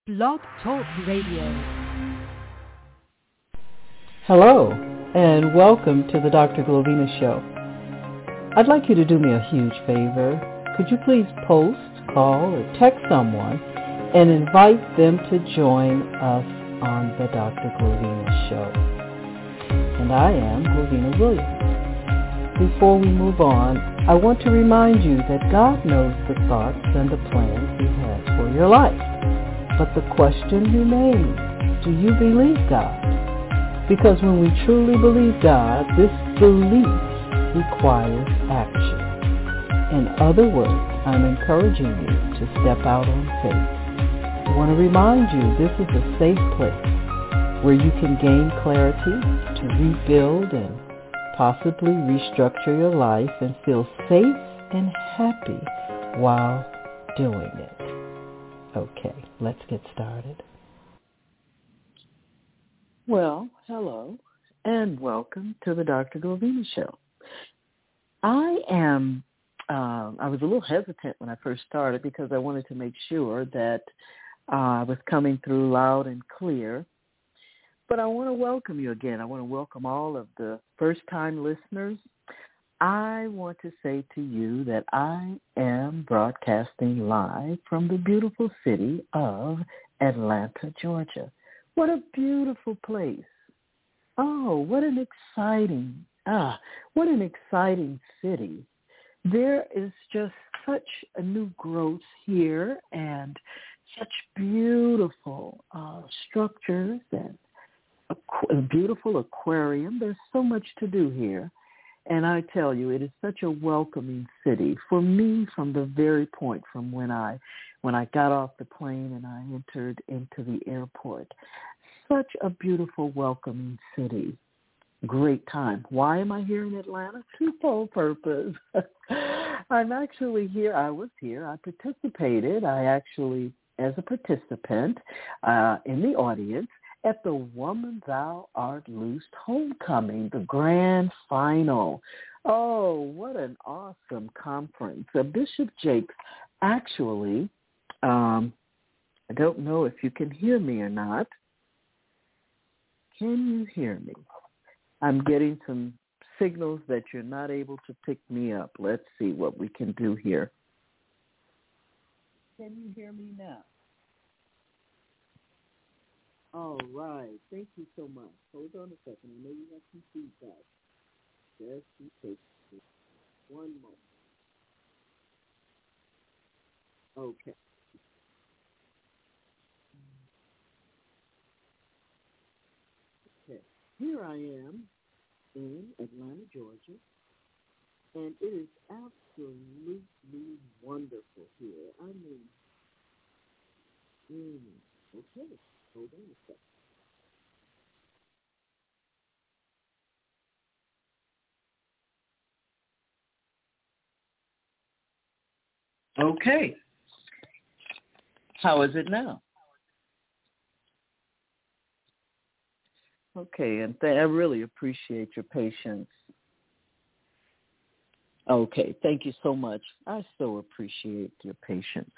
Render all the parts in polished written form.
Blog Talk Radio. Hello, and welcome to the Dr. Glovina Show. I'd like you to do me a huge favor. Could you please post, call, or text someone and invite them to join us on the Dr. Glovina Show? And I am Glovina Williams. Before we move on, I want to remind you that God knows the thoughts and the plans He has for your life. But the question remains, do you believe God? Because when we truly believe God, this belief requires action. In other words, I'm encouraging you to step out on faith. I want to remind you this is a safe place where you can gain clarity to rebuild and possibly restructure your life and feel safe and happy while doing it. Okay, let's get started. Well, hello, and welcome to the Dr. Glovina Show. I was a little hesitant when I first started because I wanted to make sure that I was coming through loud and clear. But I want to welcome you again. I want to welcome all of the first-time listeners. I want to say to you that I am broadcasting live from the beautiful city of Atlanta, Georgia. What a beautiful place. Oh, what an exciting city. There is just such a new growth here and such beautiful structures and a beautiful aquarium. There's so much to do here. And I tell you, it is such a welcoming city for me from the very point from when I got off the plane and I entered into the airport. Such a beautiful, welcoming city. Great time. Why am I here in Atlanta? Twofold purpose. I'm actually here. I was here. I participated. As a participant in the audience, at the Woman Thou Art Loosed Homecoming, the grand final. Oh, what an awesome conference. Bishop Jakes actually, I don't know if you can hear me or not. Can you hear me? I'm getting some signals that you're not able to pick me up. Let's see what we can do here. Can you hear me now? All right. Thank you so much. Hold on a second. I know you have some feedback. Just take one moment. Okay. Okay. Here I am in Atlanta, Georgia, and it is absolutely wonderful here. I mean, okay. Hold on a second. Okay. How is it now? Okay, and I really appreciate your patience. Okay, thank you so much. I so appreciate your patience.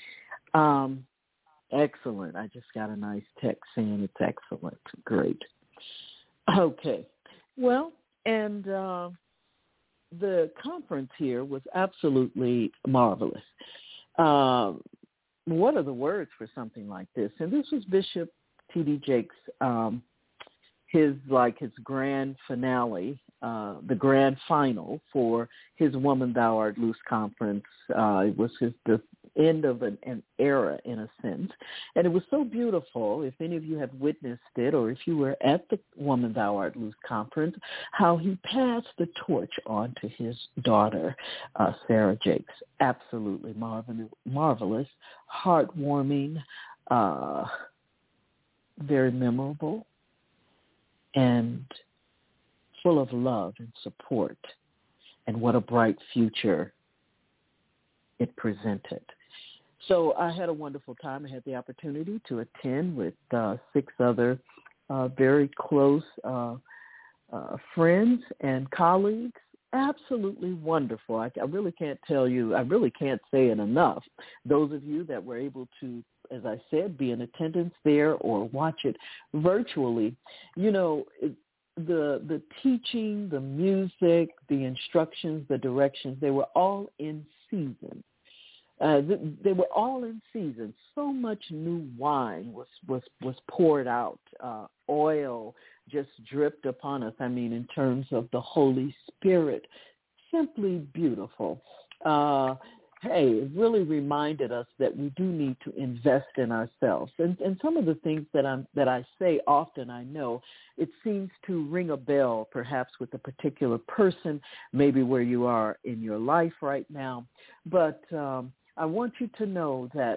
Excellent. I just got a nice text saying it's excellent. Great. Okay. Well, and the conference here was absolutely marvelous. What are the words for something like this? And this was Bishop T.D. Jakes' his grand finale, the grand final for his Woman Thou Art Loose conference. It was the end of an era, in a sense. And it was so beautiful, if any of you have witnessed it, or if you were at the Woman Thou Art Loose conference, how he passed the torch on to his daughter, Sarah Jakes. Absolutely marvelous, heartwarming, very memorable, and full of love and support, and what a bright future it presented. So I had a wonderful time. I had the opportunity to attend with 6 other very close friends and colleagues. Absolutely wonderful. I really can't tell you, I really can't say it enough. Those of you that were able to as I said, be in attendance there or watch it virtually. You know, the teaching, the music, the instructions, the directions, they were all in season. They were all in season. So much new wine was poured out. Oil just dripped upon us. I mean, in terms of the Holy Spirit, simply beautiful. Hey, it really reminded us that we do need to invest in ourselves. And some of the things that I say often, I know, it seems to ring a bell perhaps with a particular person, maybe where you are in your life right now. But I want you to know that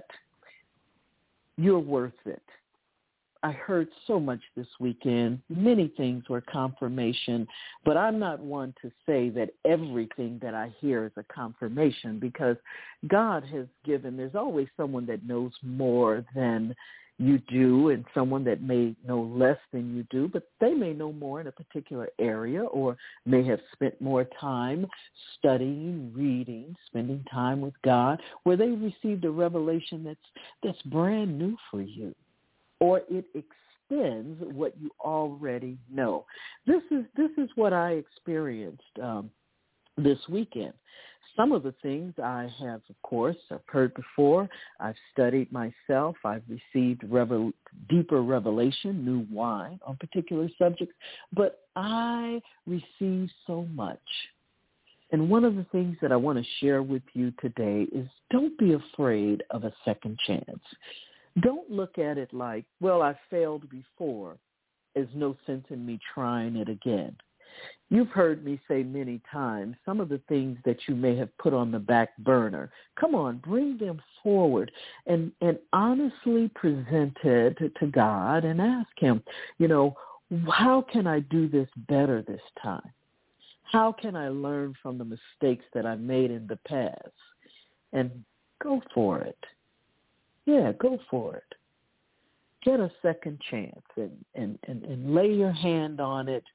you're worth it. I heard so much this weekend. Many things were confirmation, but I'm not one to say that everything that I hear is a confirmation, because God has given, there's always someone that knows more than you do and someone that may know less than you do, but they may know more in a particular area or may have spent more time studying, reading, spending time with God, where they received a revelation that's brand new for you, or it extends what you already know. This is what I experienced this weekend. Some of the things I have, of course, I've heard before. I've studied myself. I've received deeper revelation, new wine on particular subjects. But I received so much. And one of the things that I want to share with you today is don't be afraid of a second chance. Don't look at it like, well, I failed before. There's no sense in me trying it again. You've heard me say many times, some of the things that you may have put on the back burner, come on, bring them forward and honestly present it to God and ask him, you know, how can I do this better this time? How can I learn from the mistakes that I made in the past? And go for it. Yeah, go for it. Get a second chance and lay your hand on it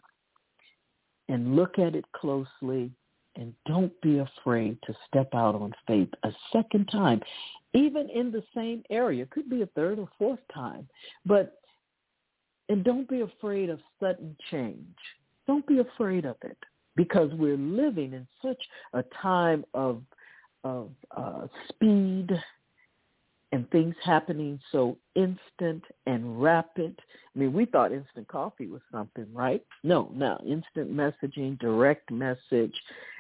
and look at it closely, and don't be afraid to step out on faith a second time, even in the same area. It could be a third or fourth time. And don't be afraid of sudden change. Don't be afraid of it, because we're living in such a time of speed and things happening so instant and rapid. I mean, we thought instant coffee was something, right? No, instant messaging, direct message.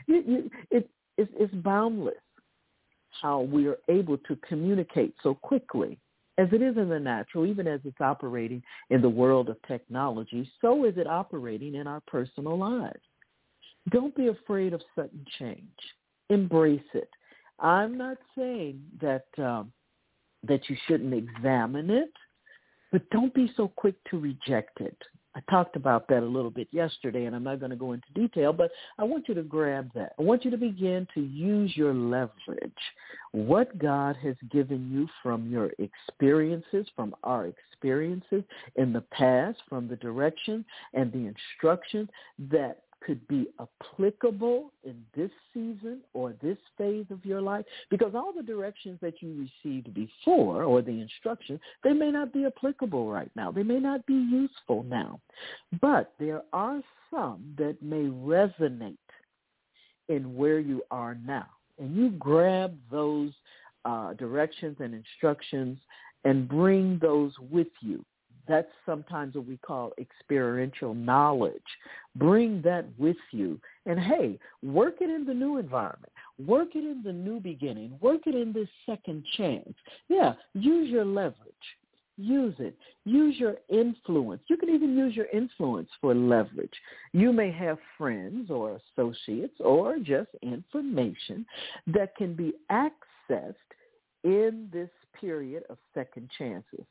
It's boundless how we are able to communicate so quickly, as it is in the natural, even as it's operating in the world of technology, so is it operating in our personal lives. Don't be afraid of sudden change. Embrace it. I'm not saying that you shouldn't examine it, but don't be so quick to reject it. I talked about that a little bit yesterday, and I'm not going to go into detail, but I want you to grab that. I want you to begin to use your leverage, what God has given you from your experiences, from our experiences in the past, from the direction and the instruction that could be applicable in this season or this phase of your life, because all the directions that you received before, or the instruction, they may not be applicable right now. They may not be useful now, but there are some that may resonate in where you are now. And you grab those directions and instructions and bring those with you. That's sometimes what we call experiential knowledge. Bring that with you. And, hey, work it in the new environment. Work it in the new beginning. Work it in this second chance. Yeah, use your leverage. Use it. Use your influence. You can even use your influence for leverage. You may have friends or associates or just information that can be accessed in this period of second chances.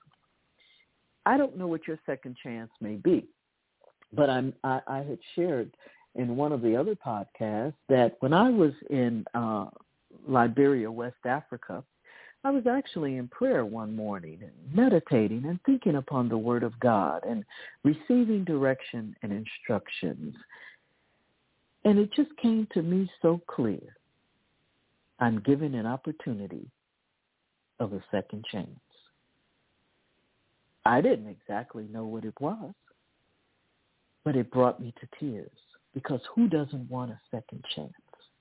I don't know what your second chance may be, but I had shared in one of the other podcasts that when I was in Liberia, West Africa, I was actually in prayer one morning and meditating and thinking upon the Word of God and receiving direction and instructions. And it just came to me so clear. I'm given an opportunity of a second chance. I didn't exactly know what it was, but it brought me to tears, because who doesn't want a second chance?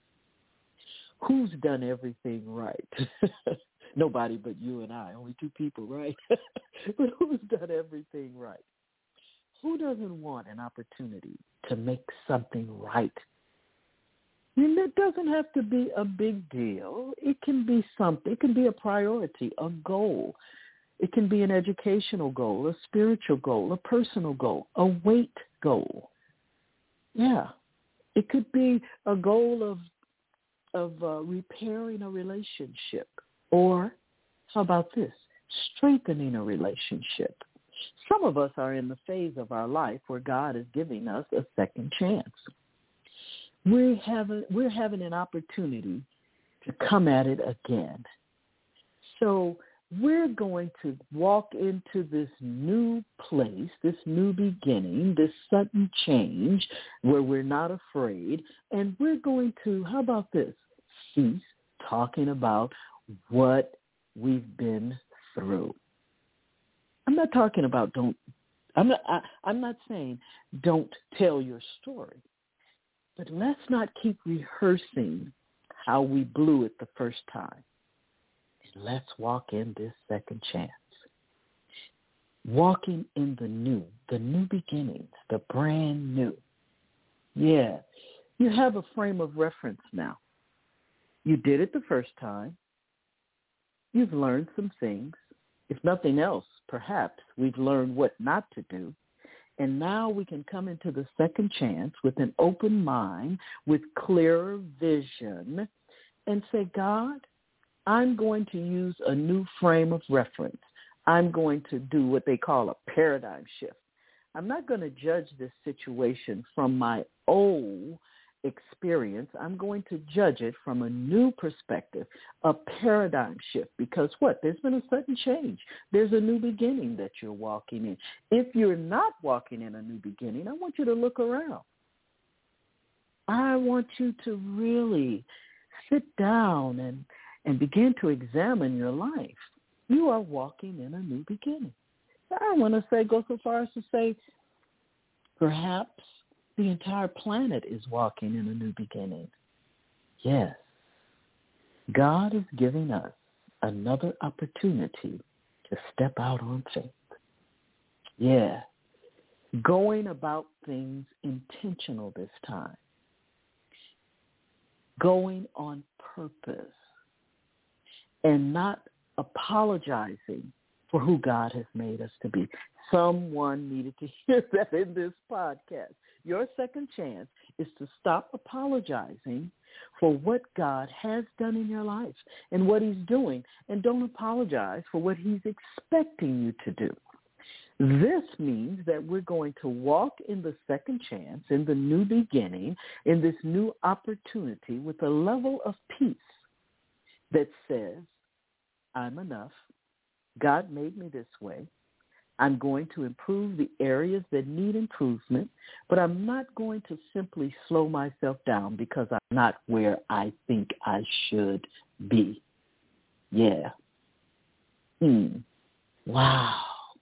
Who's done everything right? Nobody but you and I, only two people, right? But who's done everything right? Who doesn't want an opportunity to make something right? I mean, it doesn't have to be a big deal. It can be something. It can be a priority, a goal. It can be an educational goal, a spiritual goal, a personal goal, a weight goal. Yeah. It could be a goal of repairing a relationship, or how about this, strengthening a relationship. Some of us are in the phase of our life where God is giving us a second chance. We're having an opportunity to come at it again. So we're going to walk into this new place, this new beginning, this sudden change where we're not afraid. And we're going to, how about this, cease talking about what we've been through. I'm not talking about I'm not saying don't tell your story. But let's not keep rehearsing how we blew it the first time. And let's walk in this second chance. Walking in the new beginnings, the brand new. Yeah, you have a frame of reference now. You did it the first time. You've learned some things. If nothing else, perhaps we've learned what not to do. And now we can come into the second chance with an open mind, with clearer vision, and say, God, I'm going to use a new frame of reference. I'm going to do what they call a paradigm shift. I'm not going to judge this situation from my old experience. I'm going to judge it from a new perspective, a paradigm shift, because what? There's been a sudden change. There's a new beginning that you're walking in. If you're not walking in a new beginning, I want you to look around. I want you to really sit down and begin to examine your life. You are walking in a new beginning. I want to go so far as to say perhaps the entire planet is walking in a new beginning. Yes. God is giving us another opportunity to step out on faith. Yeah. Going about things intentional this time. Going on purpose. And not apologizing for who God has made us to be. Someone needed to hear that in this podcast. Your second chance is to stop apologizing for what God has done in your life and what he's doing, and don't apologize for what he's expecting you to do. This means that we're going to walk in the second chance, in the new beginning, in this new opportunity with a level of peace that says, I'm enough. God made me this way. I'm going to improve the areas that need improvement, but I'm not going to simply slow myself down because I'm not where I think I should be. Yeah. Wow.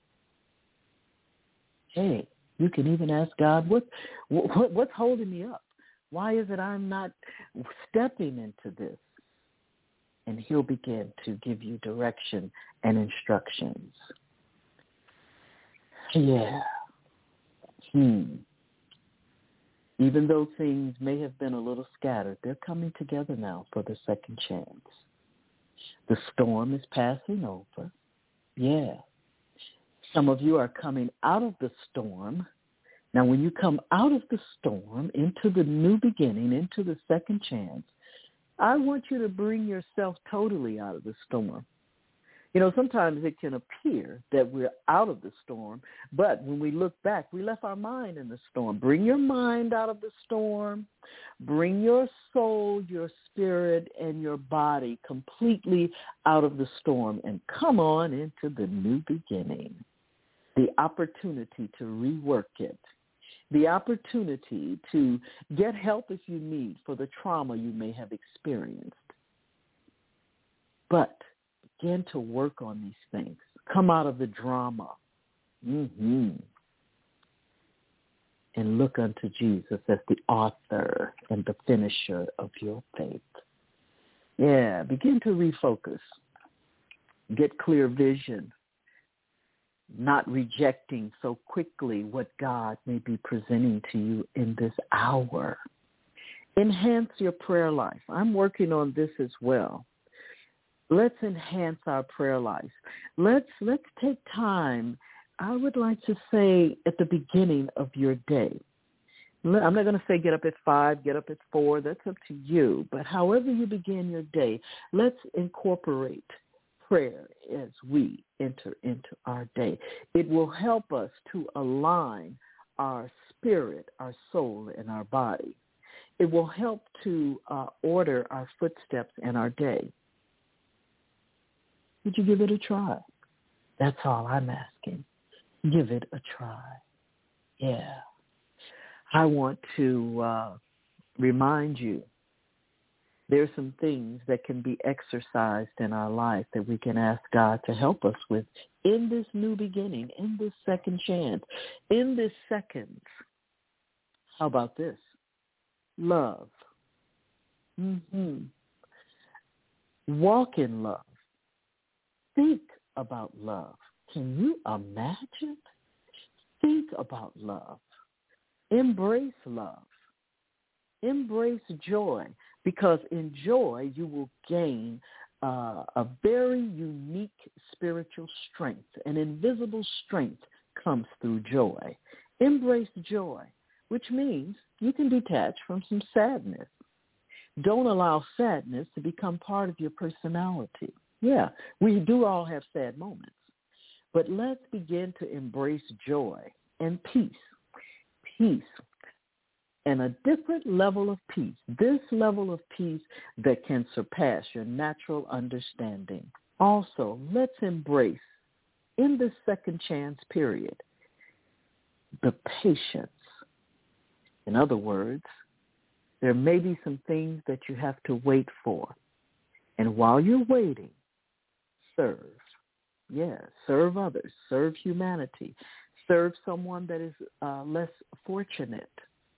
Hey, you can even ask God, what's holding me up? Why is it I'm not stepping into this? And he'll begin to give you direction and instructions. Yeah. Even though things may have been a little scattered, they're coming together now for the second chance. The storm is passing over. Yeah. Some of you are coming out of the storm. Now, when you come out of the storm into the new beginning, into the second chance, I want you to bring yourself totally out of the storm. You know, sometimes it can appear that we're out of the storm, but when we look back, we left our mind in the storm. Bring your mind out of the storm. Bring your soul, your spirit, and your body completely out of the storm and come on into the new beginning, the opportunity to rework it, the opportunity to get help if you need for the trauma you may have experienced. But begin to work on these things. Come out of the drama. Mm-hmm. And look unto Jesus as the author and the finisher of your faith. Yeah, begin to refocus. Get clear vision. Not rejecting so quickly what God may be presenting to you in this hour. Enhance your prayer life. I'm working on this as well. Let's enhance our prayer life. Let's take time. I would like to say at the beginning of your day. I'm not going to say get up at 5, get up at 4. That's up to you. But however you begin your day, let's incorporate prayer as we enter into our day. It will help us to align our spirit, our soul, and our body. It will help to order our footsteps in our day. Would you give it a try? That's all I'm asking. Give it a try. Yeah. I want to remind you there's some things that can be exercised in our life that we can ask God to help us with in this new beginning, in this second chance, in this second. How about this? Love. Mm-hmm. Walk in love. Think about love. Can you imagine? Think about love. Embrace love. Embrace joy, because in joy you will gain a very unique spiritual strength. An invisible strength comes through joy. Embrace joy, which means you can detach from some sadness. Don't allow sadness to become part of your personality. Yeah, we do all have sad moments, but let's begin to embrace joy and peace. Peace. And a different level of peace, this level of peace that can surpass your natural understanding. Also, let's embrace, in this second chance period, the patience. In other words, there may be some things that you have to wait for. And while you're waiting, serve. Yeah, serve others, serve humanity, serve someone that is less fortunate.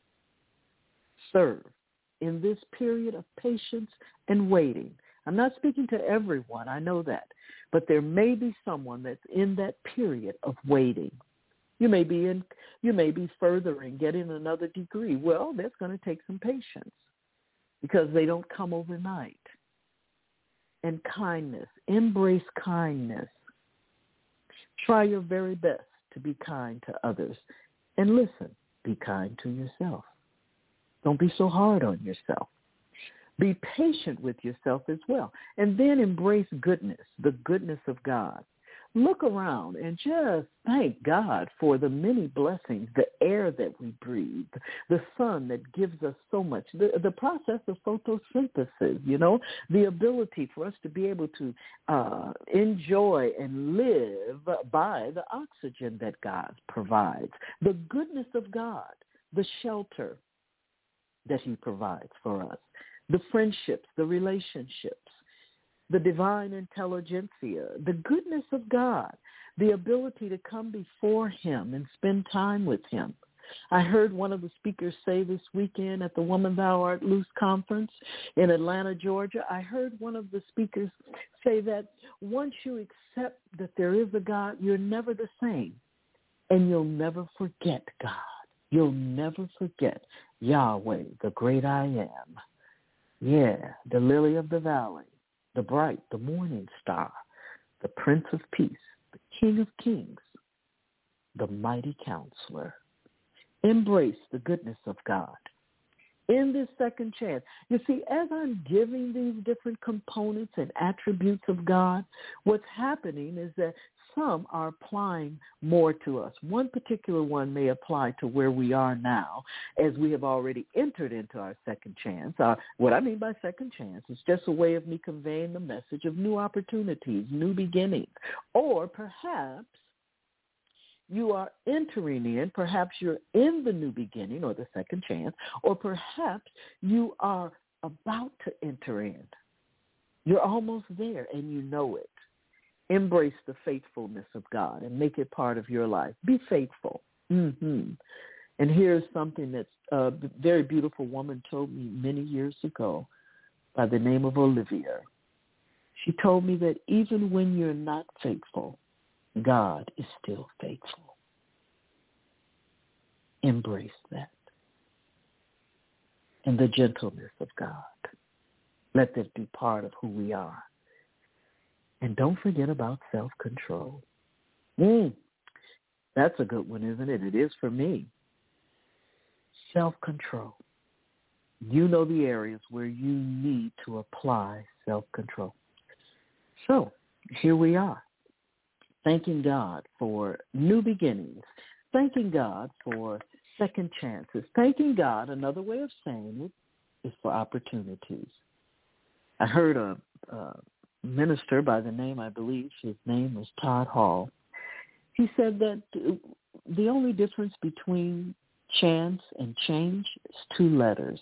Serve in this period of patience and waiting. I'm not speaking to everyone, I know that, but there may be someone that's in that period of waiting. You may be furthering, getting another degree. Well, that's going to take some patience because they don't come overnight. And kindness, embrace kindness. Try your very best to be kind to others. And listen, be kind to yourself. Don't be so hard on yourself. Be patient with yourself as well. And then embrace goodness, the goodness of God. Look around and just thank God for the many blessings, the air that we breathe, the sun that gives us so much, the process of photosynthesis, the ability for us to be able to enjoy and live by the oxygen that God provides, the goodness of God, the shelter that he provides for us, the friendships, the relationships, the divine intelligentsia, the goodness of God, the ability to come before him and spend time with him. I heard one of the speakers say this weekend at the Woman Thou Art Loose conference in Atlanta, Georgia, I heard one of the speakers say that once you accept that there is a God, you're never the same, and you'll never forget God. You'll never forget Yahweh, the great I am. Yeah, the lily of the valley, the bright, the morning star, the Prince of Peace, the King of Kings, the mighty counselor. Embrace the goodness of God in this second chance. You see, as I'm giving these different components and attributes of God, what's happening is that some are applying more to us. One particular one may apply to where we are now, as we have already entered into our second chance. What I mean by second chance is just a way of me conveying the message of new opportunities, new beginnings. Or perhaps you are entering in, perhaps you're in the new beginning or the second chance, or perhaps you are about to enter in. You're almost there and you know it. Embrace the faithfulness of God and make it part of your life. Be faithful. Mm-hmm. And here's something that a very beautiful woman told me many years ago by the name of Olivia. She told me that even when you're not faithful, God is still faithful. Embrace that. And the gentleness of God. Let that be part of who we are. And don't forget about self-control. That's a good one, isn't it? It is for me. Self-control. You know the areas where you need to apply self-control. So here we are, thanking God for new beginnings, thanking God for second chances, thanking God, another way of saying it, is for opportunities. I heard a minister by the name, I believe his name was Todd Hall. He said that the only difference between chance and change is 2 letters.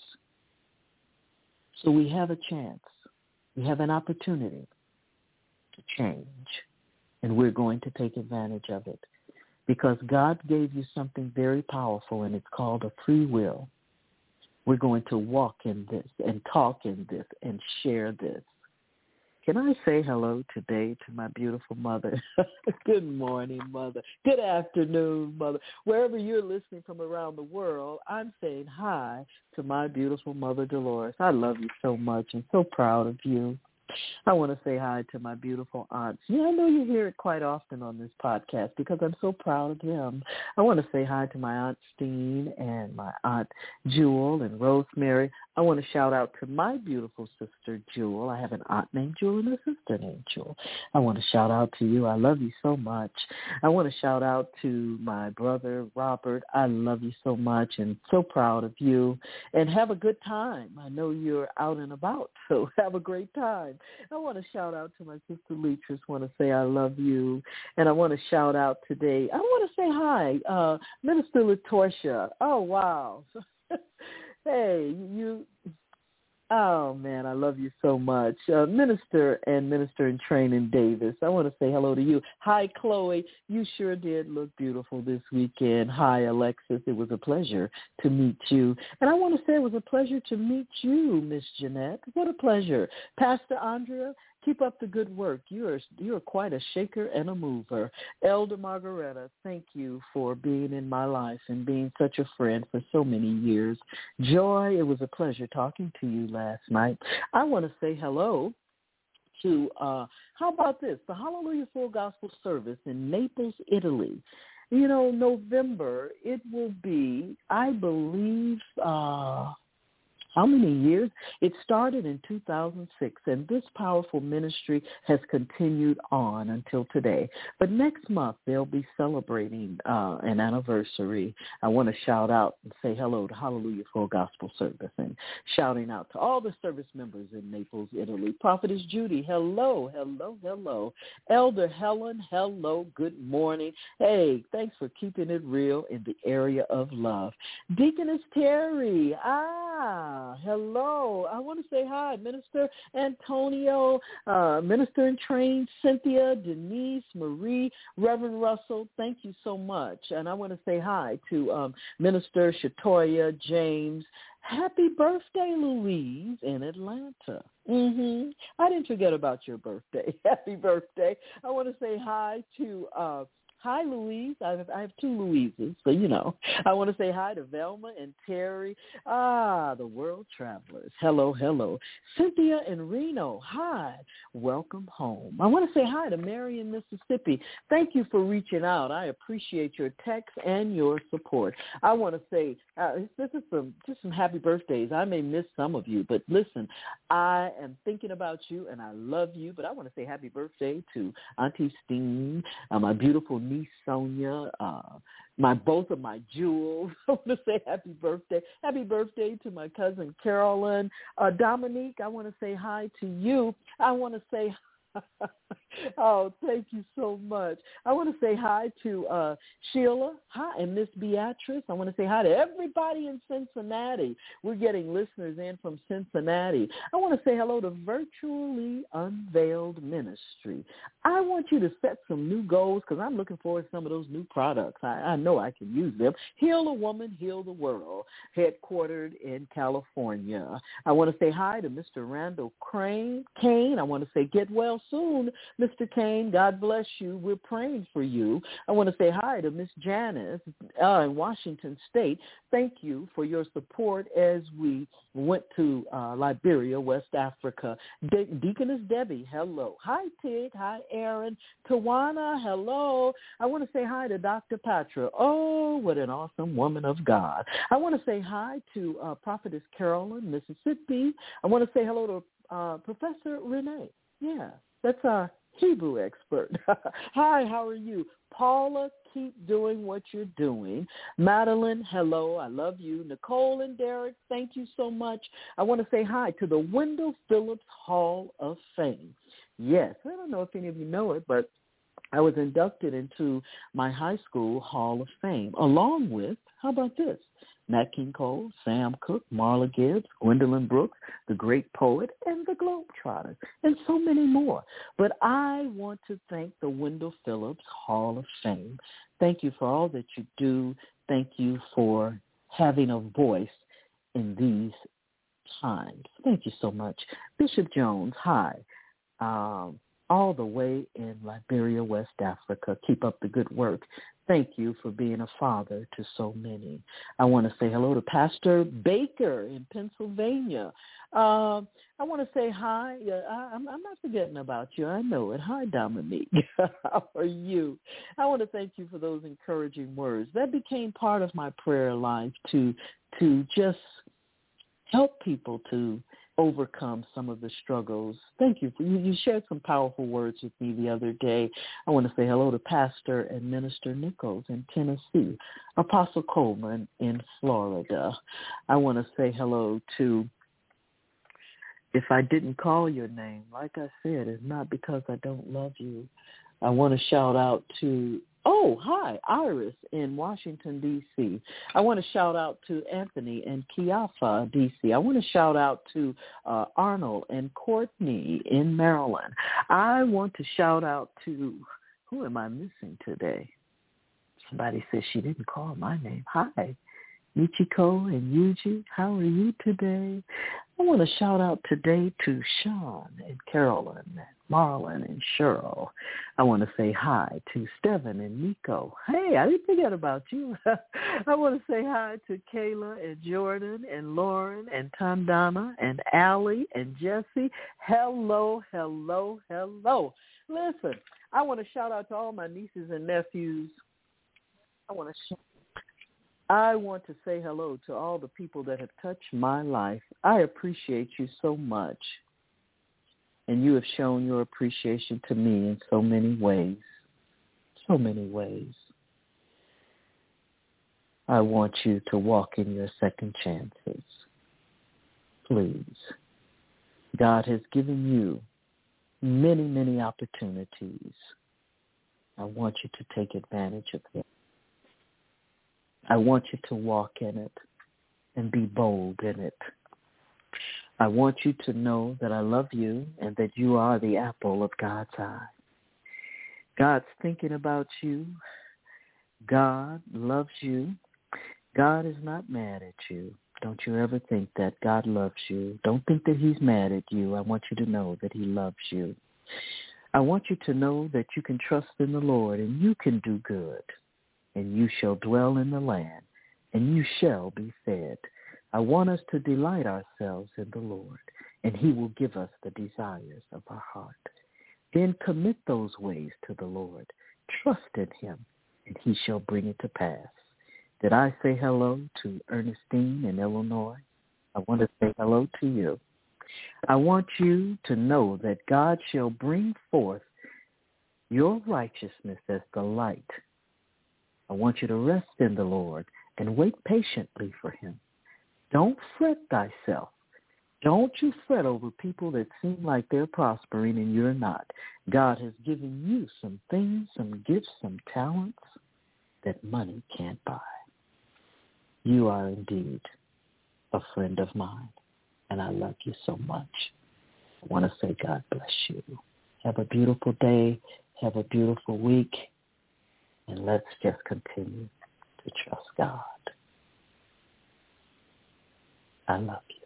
So we have a chance. We have an opportunity to change, and we're going to take advantage of it because God gave you something very powerful, and it's called a free will. We're going to walk in this and talk in this and share this. Can I say hello today to my beautiful mother? Good morning, Mother. Good afternoon, Mother. Wherever you're listening from around the world, I'm saying hi to my beautiful mother, Dolores. I love you so much and so proud of you. I want to say hi to my beautiful aunts. Yeah, I know you hear it quite often on this podcast because I'm so proud of them. I want to say hi to my Aunt Steen and my Aunt Jewel and Rosemary. I want to shout out to my beautiful sister, Jewel. I have an aunt named Jewel and a sister named Jewel. I want to shout out to you. I love you so much. I want to shout out to my brother, Robert. I love you so much and so proud of you. And have a good time. I know you're out and about, so have a great time. I want to shout out to my sister Leatrice. I want to say I love you. And I want to shout out today. I want to say hi, Minister LaTorsha. Oh, wow. Hey, you. Oh, man, I love you so much. Minister in Training Davis, I want to say hello to you. Hi, Chloe. You sure did look beautiful this weekend. Hi, Alexis. It was a pleasure to meet you. And I want to say it was a pleasure to meet you, Miss Jeanette. What a pleasure. Pastor Andrea, keep up the good work. You're quite a shaker and a mover. Elder Margaretta, thank you for being in my life and being such a friend for so many years. Joy, it was a pleasure talking to you last night. I want to say hello to, how about this, the Hallelujah Full Gospel Service in Naples, Italy. You know, November, it will be, I believe, how many years? It started in 2006, and this powerful ministry has continued on until today. But next month, they'll be celebrating an anniversary. I want to shout out and say hello to Hallelujah Full Gospel Service and shouting out to all the service members in Naples, Italy. Prophetess Judy, hello, hello, hello. Elder Helen, hello, good morning. Hey, thanks for keeping it real in the area of love. Deaconess Terry, hello. I want to say hi, Minister Antonio, Minister in Train, Cynthia, Denise, Marie, Reverend Russell. Thank you so much. And I want to say hi to Minister Shatoya, James. Happy birthday, Louise, in Atlanta. I didn't forget about your birthday. Happy birthday. I want to say hi to hi, Louise. I have 2 Louises, so you know. I want to say hi to Velma and Terry. The World Travelers. Hello, hello. Cynthia and Reno. Hi. Welcome home. I want to say hi to Marion, Mississippi. Thank you for reaching out. I appreciate your text and your support. I want to say this is some happy birthdays. I may miss some of you, but listen, I am thinking about you and I love you. But I want to say happy birthday to Auntie Steen, my beautiful niece Sonia, both of my jewels. I want to say happy birthday. Happy birthday to my cousin Carolyn. Dominique, I want to say hi to you. I want to say Oh, thank you so much. I want to say hi to Sheila. Hi, and Miss Beatrice. I want to say hi to everybody in Cincinnati. We're getting listeners in from Cincinnati. I want to say hello to Virtually Unveiled Ministry. I want you to set some new goals because I'm looking forward to some of those new products. I know I can use them. Heal a Woman, Heal the World, headquartered in California. I want to say hi to Mr. Randall Kane. I want to say get well soon, Mr. Kane. God bless you. We're praying for you. I want to say hi to Miss Janice in Washington State. Thank you for your support as we went to Liberia, West Africa. Deaconess Debbie, hello. Hi, Tig. Hi, Aaron. Tawana, hello. I want to say hi to Dr. Patra. Oh, what an awesome woman of God. I want to say hi to Prophetess Carolyn, Mississippi. I want to say hello to Professor Renee. Yeah, that's our Hebrew expert. Hi, how are you? Paula, keep doing what you're doing. Madeline, hello, I love you. Nicole and Derek, thank you so much. I want to say hi to the Wendell Phillips Hall of Fame. Yes, I don't know if any of you know it, but I was inducted into my high school Hall of Fame, along with, how about this, Nat King Cole, Sam Cooke, Marla Gibbs, Gwendolyn Brooks, the great poet, and the Globetrotters, and so many more. But I want to thank the Wendell Phillips Hall of Fame. Thank you for all that you do. Thank you for having a voice in these times. Thank you so much. Bishop Jones, hi. All the way in Liberia, West Africa. Keep up the good work. Thank you for being a father to so many. I want to say hello to Pastor Baker in Pennsylvania. I want to say hi. I'm not forgetting about you. I know it. Hi, Dominique. How are you? I want to thank you for those encouraging words. That became part of my prayer life to just help people to overcome some of the struggles. Thank you. You shared some powerful words with me the other day. I want to say hello to Pastor and Minister Nichols in Tennessee, Apostle Coleman in Florida. I want to say hello to, if I didn't call your name, like I said, it's not because I don't love you. I want to shout out to, hi, Iris in Washington, D.C. I want to shout out to Anthony in Kiafa, D.C. I want to shout out to Arnold and Courtney in Maryland. I want to shout out to, who am I missing today? Somebody says she didn't call my name. Hi, Michiko and Yuji. How are you today? I want to shout out today to Sean and Carolyn and Marlon and Cheryl. I want to say hi to Steven and Nico. Hey, I didn't forget about you. I want to say hi to Kayla and Jordan and Lauren and Tandana and Allie and Jesse. Hello, hello, hello. Listen, I want to shout out to all my nieces and nephews. I want to say hello to all the people that have touched my life. I appreciate you so much. And you have shown your appreciation to me in so many ways. So many ways. I want you to walk in your second chances. Please. God has given you many, many opportunities. I want you to take advantage of them. I want you to walk in it and be bold in it. I want you to know that I love you and that you are the apple of God's eye. God's thinking about you. God loves you. God is not mad at you. Don't you ever think that. God loves you. Don't think that he's mad at you. I want you to know that he loves you. I want you to know that you can trust in the Lord and you can do good. And you shall dwell in the land, and you shall be fed. I want us to delight ourselves in the Lord, and he will give us the desires of our heart. Then commit those ways to the Lord. Trust in him, and he shall bring it to pass. Did I say hello to Ernestine in Illinois? I want to say hello to you. I want you to know that God shall bring forth your righteousness as the light. I want you to rest in the Lord and wait patiently for him. Don't fret thyself. Don't you fret over people that seem like they're prospering and you're not. God has given you some things, some gifts, some talents that money can't buy. You are indeed a friend of mine, and I love you so much. I want to say God bless you. Have a beautiful day. Have a beautiful week. And let's just continue to trust God. I love you.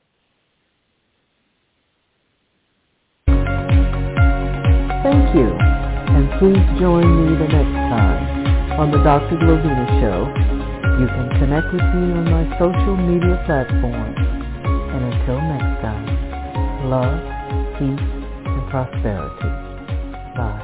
Thank you. And please join me the next time on the Dr. Glovina Show. You can connect with me on my social media platforms. And until next time, love, peace, and prosperity. Bye.